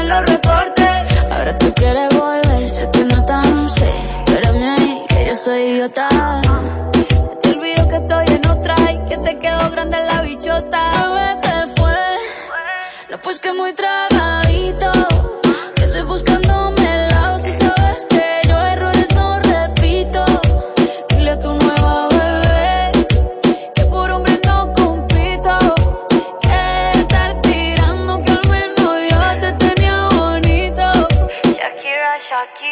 en los reportes. Ahora tú quieres volver, sé que no tan sé. Espérame ahí, que yo soy idiota. Te olvido que estoy en otra y que te quedó grande la bichota. Bebé, te fue, no pues que muy traga.